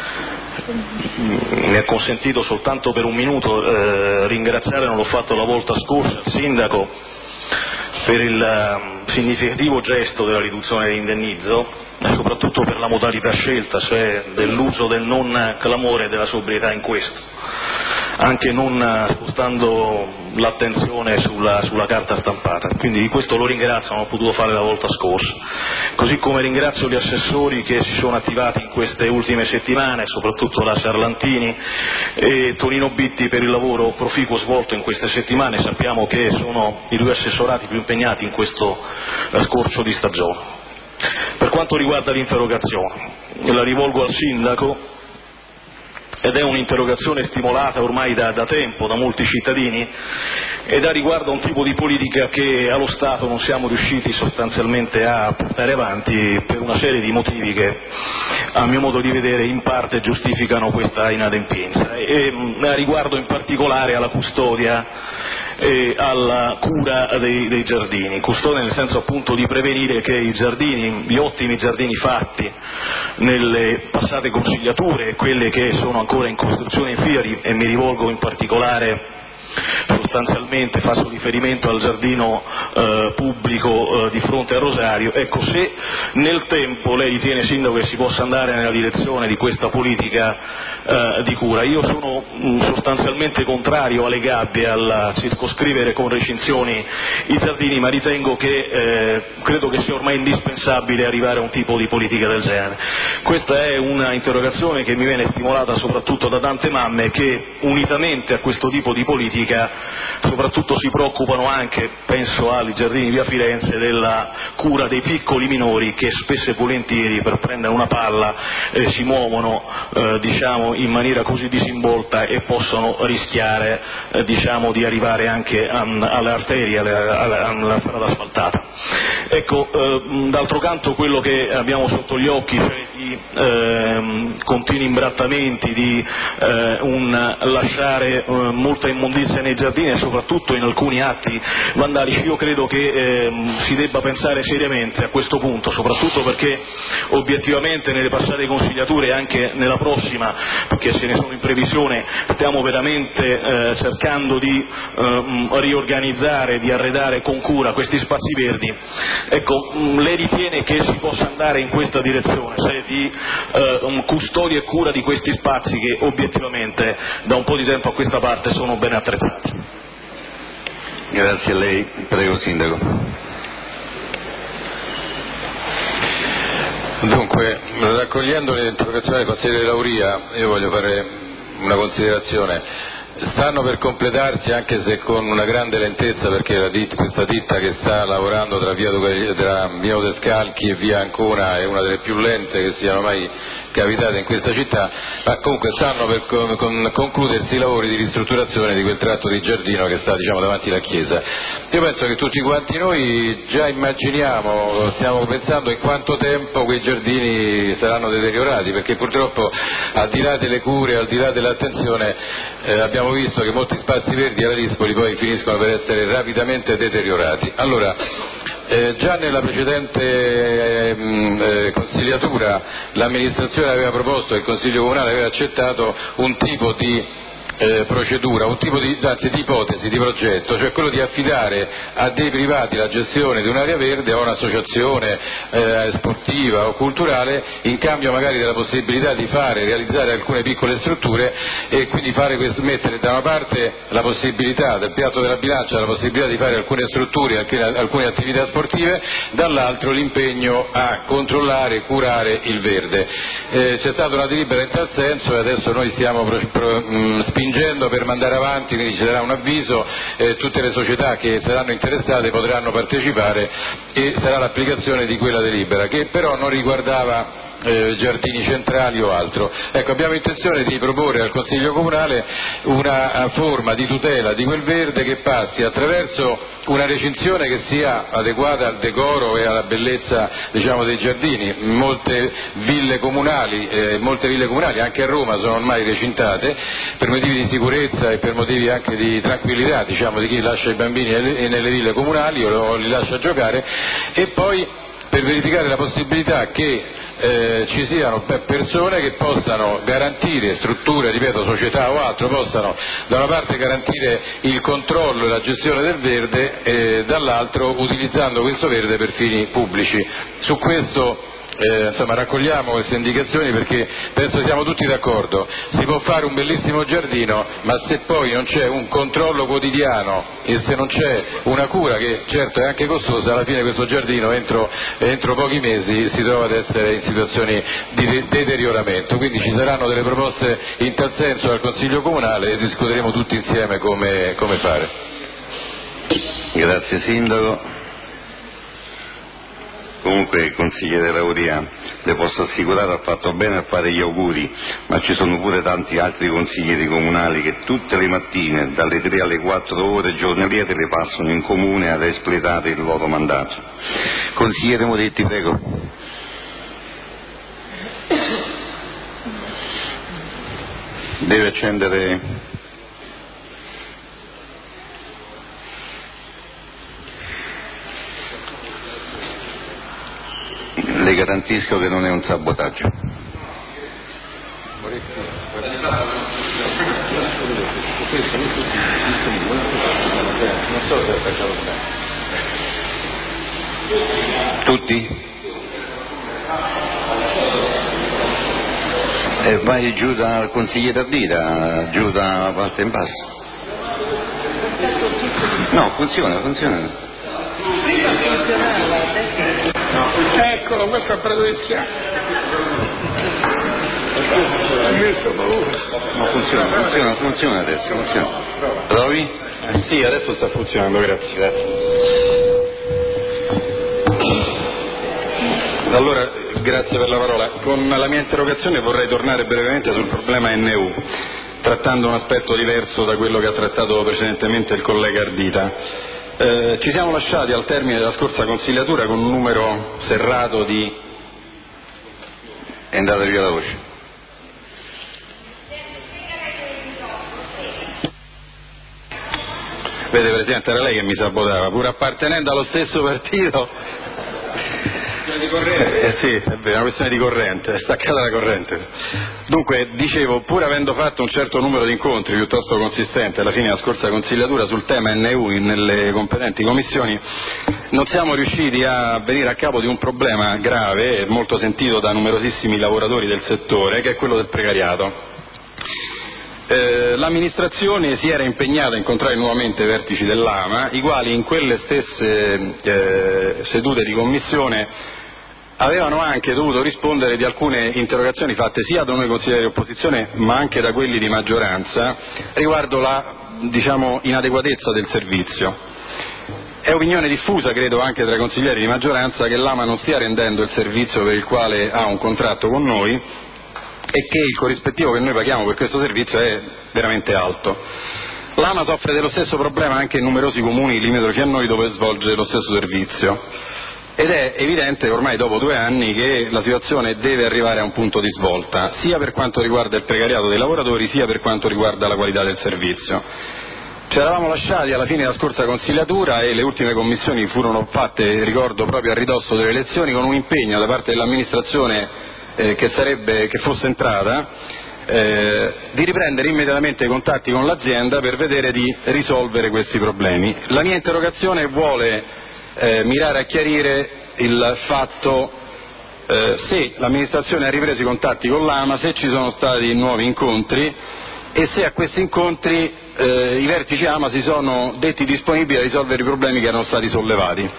Speaker 11: Mi è consentito soltanto per un minuto eh, ringraziare, non l'ho fatto la volta scorsa, il Sindaco per il uh, significativo gesto della riduzione dell'indennizzo e soprattutto per la modalità scelta, cioè dell'uso del non clamore e della sobrietà in questo, anche non spostando l'attenzione sulla, sulla carta stampata. Quindi di questo lo ringrazio, non ho potuto fare la volta scorsa. Così come ringrazio gli assessori che si sono attivati in queste ultime settimane, soprattutto la Ciarlantini e Tonino Bitti per il lavoro proficuo svolto in queste settimane. Sappiamo che sono i due assessorati più impegnati in questo scorcio di stagione. Per quanto riguarda l'interrogazione, la rivolgo al Sindaco ed è un'interrogazione stimolata ormai da, da tempo da molti cittadini ed ha riguardo a un tipo di politica che allo Stato non siamo riusciti sostanzialmente a portare avanti per una serie di motivi che a mio modo di vedere in parte giustificano questa inadempienza e, e a riguardo in particolare alla custodia e alla cura dei, dei giardini. Custode nel senso appunto di prevenire che i giardini, gli ottimi giardini fatti nelle passate consigliature e quelle che sono ancora in costruzione in Fieri, e mi rivolgo in particolare sostanzialmente faccio riferimento al giardino eh, pubblico eh, di fronte a Rosario, ecco, se nel tempo lei ritiene, Sindaco, che si possa andare nella direzione di questa politica eh, di cura. Io sono mh, sostanzialmente contrario alle gabbie, al circoscrivere con recinzioni i giardini, ma ritengo che eh, credo che sia ormai indispensabile arrivare a un tipo di politica del genere. Questa è una interrogazione che mi viene stimolata soprattutto da tante mamme che, unitamente a questo tipo di politica, soprattutto si preoccupano anche, penso ai giardini di via Firenze, della cura dei piccoli minori che spesso e volentieri per prendere una palla eh, si muovono eh, diciamo in maniera così disinvolta e possono rischiare eh, diciamo di arrivare anche a, alle arterie, alle, alle, alla strada asfaltata. Ecco, eh, d'altro canto quello che abbiamo sotto gli occhi, cioè di eh, continui imbrattamenti, di eh, un lasciare eh, molta immondizia nei giardini e soprattutto in alcuni atti vandalici, io credo che eh, si debba pensare seriamente a questo punto, soprattutto perché obiettivamente nelle passate consigliature e anche nella prossima, perché se ne sono in previsione, stiamo veramente eh, cercando di eh, riorganizzare, di arredare con cura questi spazi verdi. Ecco, mh, lei ritiene che si possa andare in questa direzione, cioè di eh, custodia e cura di questi spazi che obiettivamente da un po' di tempo a questa parte sono ben attrezzati?
Speaker 2: Grazie a lei, prego Sindaco.
Speaker 4: Dunque, raccogliendo l'interrogazione del consigliere Lauria, io voglio fare una considerazione. Stanno per completarsi, anche se con una grande lentezza, perché la ditta, questa ditta che sta lavorando tra via, tra via Odescalchi e via Ancona è una delle più lente che siano mai capitate in questa città, ma comunque stanno per con, con, concludersi i lavori di ristrutturazione di quel tratto di giardino che sta, diciamo, davanti alla chiesa. Io penso che tutti quanti noi già immaginiamo, stiamo pensando in quanto tempo quei giardini saranno deteriorati, perché purtroppo al di là delle cure, al di là dell'attenzione, eh, abbiamo visto che molti spazi verdi alla Dispoli poi finiscono per essere rapidamente deteriorati. Allora, eh, già nella precedente eh, eh, consigliatura l'amministrazione aveva proposto e il Consiglio Comunale aveva accettato un tipo di Eh, procedura, un tipo di, anzi, di ipotesi, di progetto, cioè quello di affidare a dei privati la gestione di un'area verde, a un'associazione eh, sportiva o culturale, in cambio magari della possibilità di fare, realizzare alcune piccole strutture e quindi fare questo, mettere da una parte la possibilità del piatto della bilancia, la possibilità di fare alcune strutture, alcune, alcune attività sportive, dall'altro l'impegno a controllare e curare il verde. Eh, c'è stata una delibera in tal senso e adesso noi stiamo pro, pro, mh, spingendo per mandare avanti, quindi ci sarà un avviso, eh, tutte le società che saranno interessate potranno partecipare e sarà l'applicazione di quella delibera, che però non riguardava Eh, giardini centrali o altro. Ecco, abbiamo intenzione di proporre al Consiglio Comunale una forma di tutela di quel verde che passi attraverso una recinzione che sia adeguata al decoro e alla bellezza, diciamo, dei giardini. Molte ville comunali, eh, molte ville comunali anche a Roma sono ormai recintate per motivi di sicurezza e per motivi anche di tranquillità, diciamo, di chi lascia i bambini nelle ville comunali o li lascia giocare, e poi per verificare la possibilità che eh, ci siano persone che possano garantire, strutture, ripeto, società o altro, possano da una parte garantire il controllo e la gestione del verde e dall'altro utilizzando questo verde per fini pubblici. Su questo Eh, insomma, raccogliamo queste indicazioni perché penso siamo tutti d'accordo, si può fare un bellissimo giardino, ma se poi non c'è un controllo quotidiano e se non c'è una cura, che certo è anche costosa, alla fine questo giardino entro, entro pochi mesi si trova ad essere in situazioni di de- deterioramento. Quindi ci saranno delle proposte in tal senso al Consiglio Comunale e discuteremo tutti insieme come, come fare.
Speaker 2: Grazie Sindaco. Comunque il consigliere Lauria, le posso assicurare, ha fatto bene a fare gli auguri, ma ci sono pure tanti altri consiglieri comunali che tutte le mattine dalle tre alle quattro ore giornaliere le passano in comune ad espletare il loro mandato. Consigliere Moretti, prego. Deve accendere. garantisco che non è un sabotaggio.
Speaker 4: Non so se è attaccato bene.
Speaker 2: Tutti? E vai giù dal consigliere Ardita, giù da parte in basso. No, funziona, funziona.
Speaker 1: Prima funzionava, adesso...
Speaker 8: No. Eccolo, questo è il preso di schiaffo. Hai messo paura.
Speaker 2: No, funziona, funziona, funziona adesso, funziona. Provi?
Speaker 4: Eh, sì, adesso sta funzionando, grazie. Allora, grazie per la parola. Con la mia interrogazione vorrei tornare brevemente sul problema N U, trattando un aspetto diverso da quello che ha trattato precedentemente il collega Ardita. Eh, ci siamo lasciati al termine della scorsa consigliatura con un numero serrato di...
Speaker 2: È andata via la voce.
Speaker 4: Vede Presidente, era lei che mi sabotava, pur appartenendo allo stesso partito. Eh sì, è vero, è una questione di corrente, è staccata la corrente. Dunque, dicevo, pur avendo fatto un certo numero di incontri piuttosto consistente alla fine della scorsa consigliatura sul tema N U nelle competenti commissioni, non siamo riusciti a venire a capo di un problema grave e molto sentito da numerosissimi lavoratori del settore, che è quello del precariato. Eh, l'amministrazione si era impegnata a incontrare nuovamente i vertici dell'A M A, i quali in quelle stesse eh, sedute di commissione avevano anche dovuto rispondere di alcune interrogazioni fatte sia da noi consiglieri di opposizione ma anche da quelli di maggioranza riguardo la, diciamo, inadeguatezza del servizio. È opinione diffusa, credo, anche tra i consiglieri di maggioranza che l'A M A non stia rendendo il servizio per il quale ha un contratto con noi e che il corrispettivo che noi paghiamo per questo servizio è veramente alto. L'A M A soffre dello stesso problema anche in numerosi comuni limitrofi a noi dove svolge lo stesso servizio. Ed è evidente ormai dopo due anni che la situazione deve arrivare a un punto di svolta, sia per quanto riguarda il precariato dei lavoratori, sia per quanto riguarda la qualità del servizio. Ci eravamo lasciati alla fine della scorsa consigliatura e le ultime commissioni furono fatte, ricordo, proprio a ridosso delle elezioni, con un impegno da parte dell'amministrazione eh, che, sarebbe, che fosse entrata, eh, di riprendere immediatamente i contatti con l'azienda per vedere di risolvere questi problemi. La mia interrogazione vuole Eh, mirare a chiarire il fatto eh, se l'amministrazione ha ripreso i contatti con l'A M A, se ci sono stati nuovi incontri e se a questi incontri eh, i vertici A M A si sono detti disponibili a risolvere i problemi che erano stati sollevati.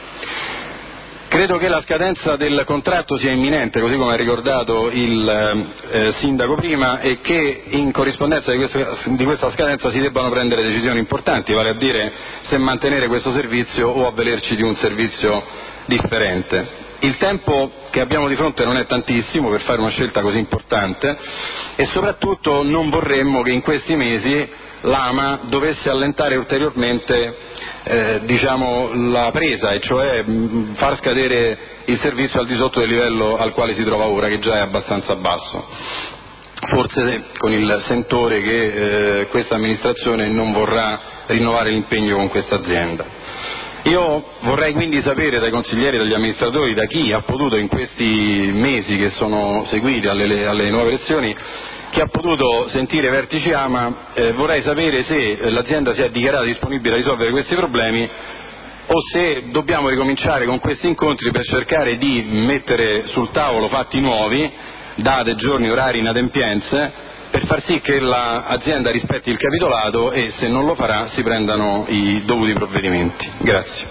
Speaker 4: Credo che la scadenza del contratto sia imminente, così come ha ricordato il eh, sindaco prima, e che in corrispondenza di questa, di questa scadenza si debbano prendere decisioni importanti, vale a dire se mantenere questo servizio o avvalerci di un servizio differente. Il tempo che abbiamo di fronte non è tantissimo per fare una scelta così importante e soprattutto non vorremmo che in questi mesi l'A M A dovesse allentare ulteriormente eh, diciamo, la presa, e cioè mh, far scadere il servizio al di sotto del livello al quale si trova ora, che già è abbastanza basso, forse con il sentore che eh, questa amministrazione non vorrà rinnovare l'impegno con questa azienda. Io vorrei quindi sapere dai consiglieri e dagli amministratori, da chi ha potuto in questi mesi che sono seguiti alle, alle nuove elezioni, chi ha potuto sentire i vertici A M A, eh, vorrei sapere se l'azienda si è dichiarata disponibile a risolvere questi problemi o se dobbiamo ricominciare con questi incontri per cercare di mettere sul tavolo fatti nuovi, date, giorni, orari, inadempienze, per far sì che l'azienda rispetti il capitolato e se non lo farà si prendano i dovuti provvedimenti. Grazie.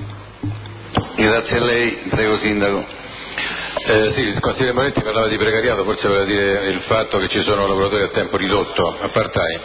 Speaker 2: Grazie a lei, prego Sindaco.
Speaker 4: Eh, sì, il consigliere Moretti parlava di precariato, forse voleva dire il fatto che ci sono lavoratori a tempo ridotto, a part-time.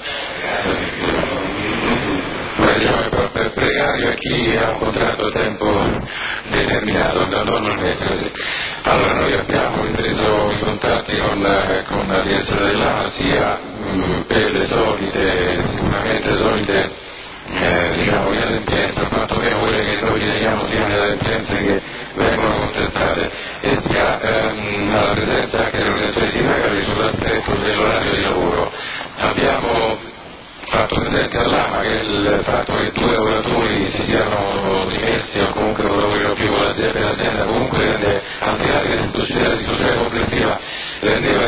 Speaker 12: Eh, diciamo che per precario è chi ha un contratto a tempo determinato, no, non è così. Allora noi abbiamo ripreso i contatti con, con la direzione dell'A M A sia mh, per le solite, sicuramente solite Eh, diciamo inadempienze, quanto meno quelle che noi riteniamo siano inadempienze che vengono contestate, e sia ehm, alla presenza anche delle organizzazioni sindacali sull'aspetto dell'orario di lavoro. Abbiamo fatto presente all'A M A che il fatto che due lavoratori si siano dimessi o comunque non lavorino più con l'azienda, l'azienda comunque rende al di là delle istituzioni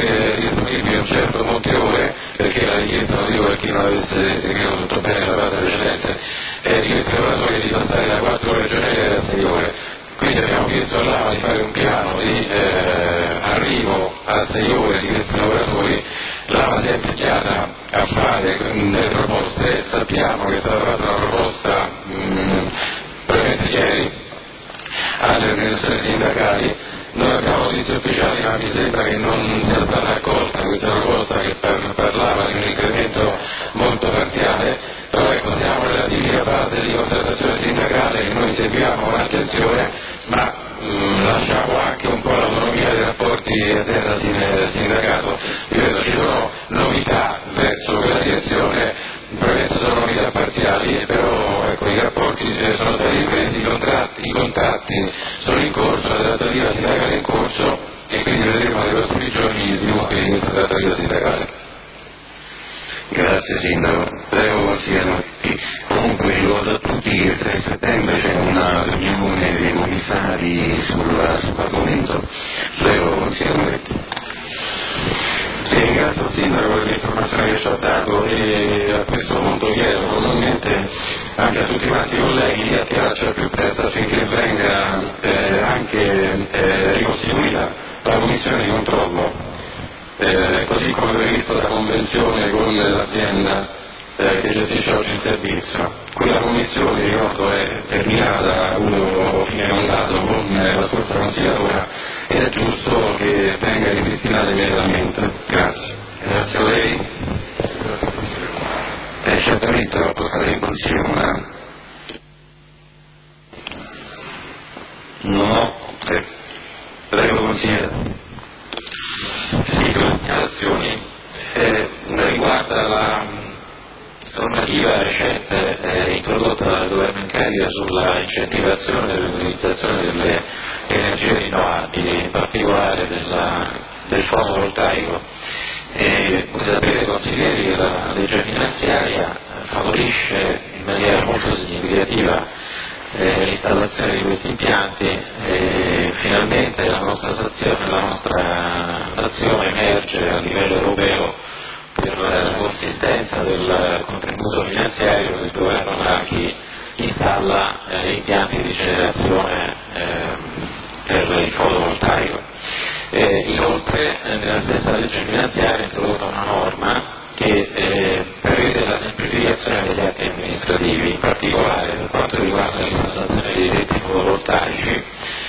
Speaker 12: stare disponibili un certo monte ore, perché la richiesta, lo dico per chi non avesse seguito tutto bene la fase precedente, è di questi lavoratori di passare da quattro ore giornaliere a sei ore. Quindi abbiamo chiesto all'A M A di fare un piano di eh, arrivo a sei ore di questi lavoratori. L'A M A si è impegnata a fare delle proposte, sappiamo che è stata fatta una proposta mh, probabilmente ieri alle organizzazioni sindacali. Noi abbiamo notizie ufficiali, ma mi sembra che non sia stata accolta questa proposta che par- parlava di un incremento molto parziale, però ecco, siamo nella tipica fase di contrattazione sindacale che noi seguiamo con attenzione, ma mh, lasciamo anche un po' l'autonomia dei rapporti azienda-sindacato. Ripeto, ci sono novità verso quella direzione, probabilmente sono novità parziali, però ecco, i rapporti sono stati ripresi, i contratti, i contatti sono in corso, la trattativa sindacale è in corso e quindi vedremo nei prossimi giorni gli sviluppi di questa trattativa sindacale.
Speaker 2: Grazie Sindaco, prego consigliere Novetti. Comunque ricordo a tutti che il sei settembre c'è una riunione dei commissari sul, sull'argomento. Prego consigliere Novetti.
Speaker 12: Sì, ringrazio il Sindaco per l'informazione che ci ha dato e a questo punto chiedo formalmente anche a tutti quanti i colleghi di attivarci al più presto affinché venga eh, anche eh, ricostituita la commissione di controllo. Eh, così come previsto da convenzione con l'azienda eh, che gestisce oggi il servizio. Quella commissione, ricordo, è terminata, ha avuto fine mandato con eh, la scorsa consigliatura ed è giusto che venga ripristinata immediatamente. Grazie.
Speaker 2: Grazie a lei. Eh, certamente la portare in consiglio una... No, eh. Prego consigliere.
Speaker 12: Sì, due segnalazioni. Eh, una riguarda la normativa recente eh, introdotta dal governo in carica sulla incentivazione dell'utilizzazione delle energie rinnovabili, in particolare della, del fotovoltaico. E come sapete, consiglieri, che la legge finanziaria favorisce in maniera molto significativa Eh, l'installazione di questi impianti e finalmente la nostra stazione, la nostra nazione emerge a livello europeo per la consistenza del contributo finanziario che il governo Draghi installa eh, impianti di generazione eh, per il fotovoltaico. Eh, inoltre eh, nella stessa legge finanziaria è introdotta una norma che eh, prevede la semplificazione degli atti amministrativi, in particolare per quanto riguarda l'installazione dei letti fotovoltaici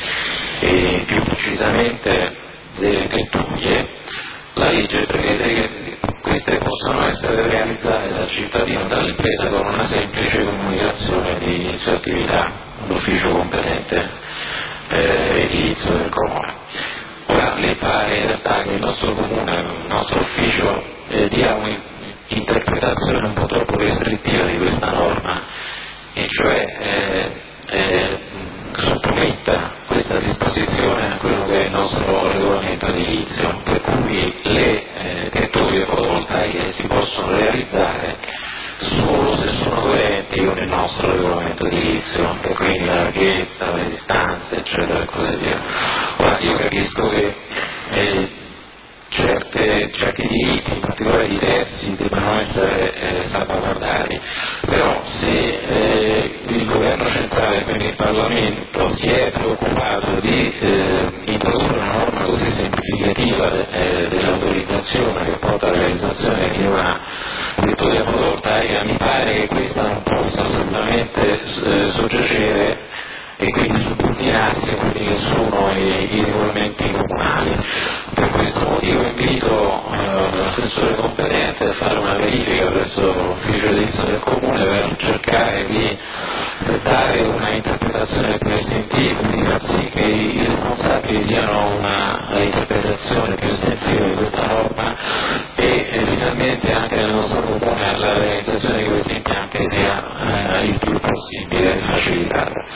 Speaker 12: e più precisamente delle tettoie. La legge prevede che queste possono essere realizzate dal cittadino o dall'impresa con una semplice comunicazione di inizio attività all'ufficio competente eh, edilizio del comune. Ora le pare in realtà che il nostro comune, il nostro ufficio eh, dia un'interpretazione un po' troppo restrittiva di questa norma, e cioè eh, eh, sopprimetta questa disposizione a quello che è il nostro regolamento edilizio, per cui le eh, tettoie fotovoltaiche si possono realizzare solo se sono coerenti con il nostro regolamento edilizio, e quindi la larghezza, le distanze, eccetera e così via. Ora io capisco che eh, certe, certi diritti, in particolare diversi, debbano essere eh, salvaguardati, però se eh, il governo centrale, quindi il Parlamento, si è preoccupato di eh, introdurre una norma così semplificativa eh, dell'autorizzazione che porta alla realizzazione di una tettoia fotovoltaica, mi pare che questa non possa assolutamente eh, soggiacere e quindi subordinarsi a quelli che sono i, i regolamenti comunali. Per questo motivo invito eh, l'assessore competente a fare una verifica presso l'ufficio edilizio del comune per cercare di dare una interpretazione più estensiva, quindi far sì che i responsabili diano una interpretazione più estensiva di questa norma e, e finalmente anche nel nostro comune la realizzazione di questi impianti sia eh, il più possibile facilitata.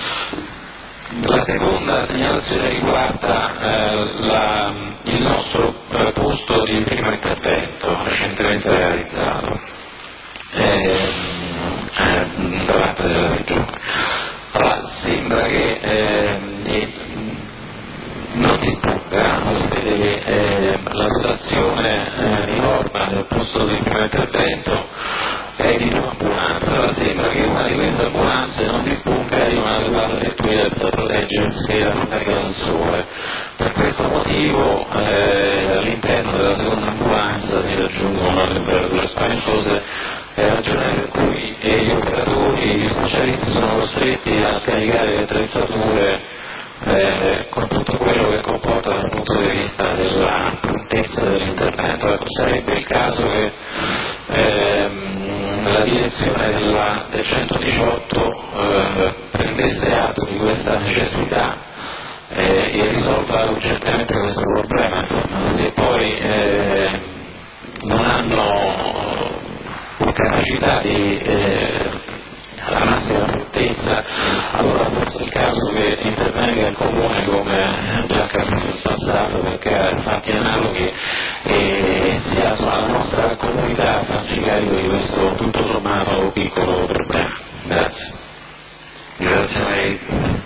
Speaker 12: La seconda segnalazione riguarda eh, la, il nostro eh, posto di primo intervento recentemente realizzato eh, eh, da parte della Regione. Allora, sembra che eh, non disponga, si vede che eh, la dotazione l'individuazione eh, di norma nel posto di primo intervento è di un'ambulanza. Sembra che una di queste ambulanze non disponga di una lettura per proteggersi da l'attacco del sole. Per questo motivo eh, all'interno della seconda ambulanza si raggiungono le temperature spaventose, è ragione per cui eh, gli operatori, gli specialisti sono costretti a scaricare le attrezzature Eh, con tutto quello che comporta dal punto di vista della prontezza dell'intervento. Ecco, sarebbe il caso che ehm, la direzione della, del centodiciotto eh, prendesse atto di questa necessità eh, e risolva urgentemente questo problema. Insomma, se poi eh, non hanno capacità di eh, la massima prontezza, allora forse è il caso che intervenga il Comune come già accaduto in passato per creare fatti analoghi e sia la nostra comunità a farci carico di questo tutto sommato piccolo problema. Grazie.
Speaker 6: Grazie a lei.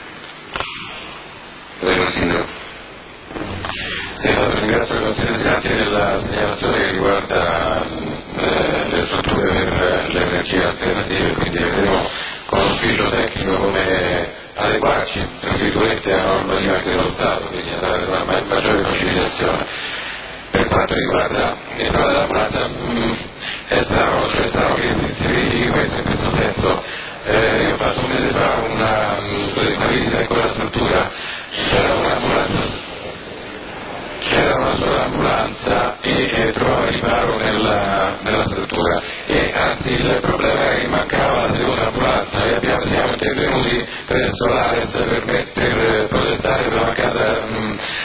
Speaker 6: Prego, Sindaco.
Speaker 12: Sì, ringrazio il Consiglio Presidente della segnalazione che riguarda eh, le strutture per le energie alternative, quindi vedremo con l'ufficio tecnico come adeguarci, tra virgolette, alla normativa anche dello Stato, quindi andare a una maggiore facilitazione. Per quanto riguarda il ruolo della plaza, mh, è strano, cioè è strano che si verifichi questo in questo senso. Eh, io ho fatto un mese fa una, una visita in quella struttura, c'era un'ambulanza c'era una sola ambulanza e, e trovava riparo nella, nella struttura e anzi il problema era che mancava la seconda ambulanza e abbiamo, siamo intervenuti presso l'A R E S per, per protestare per la mancata mh,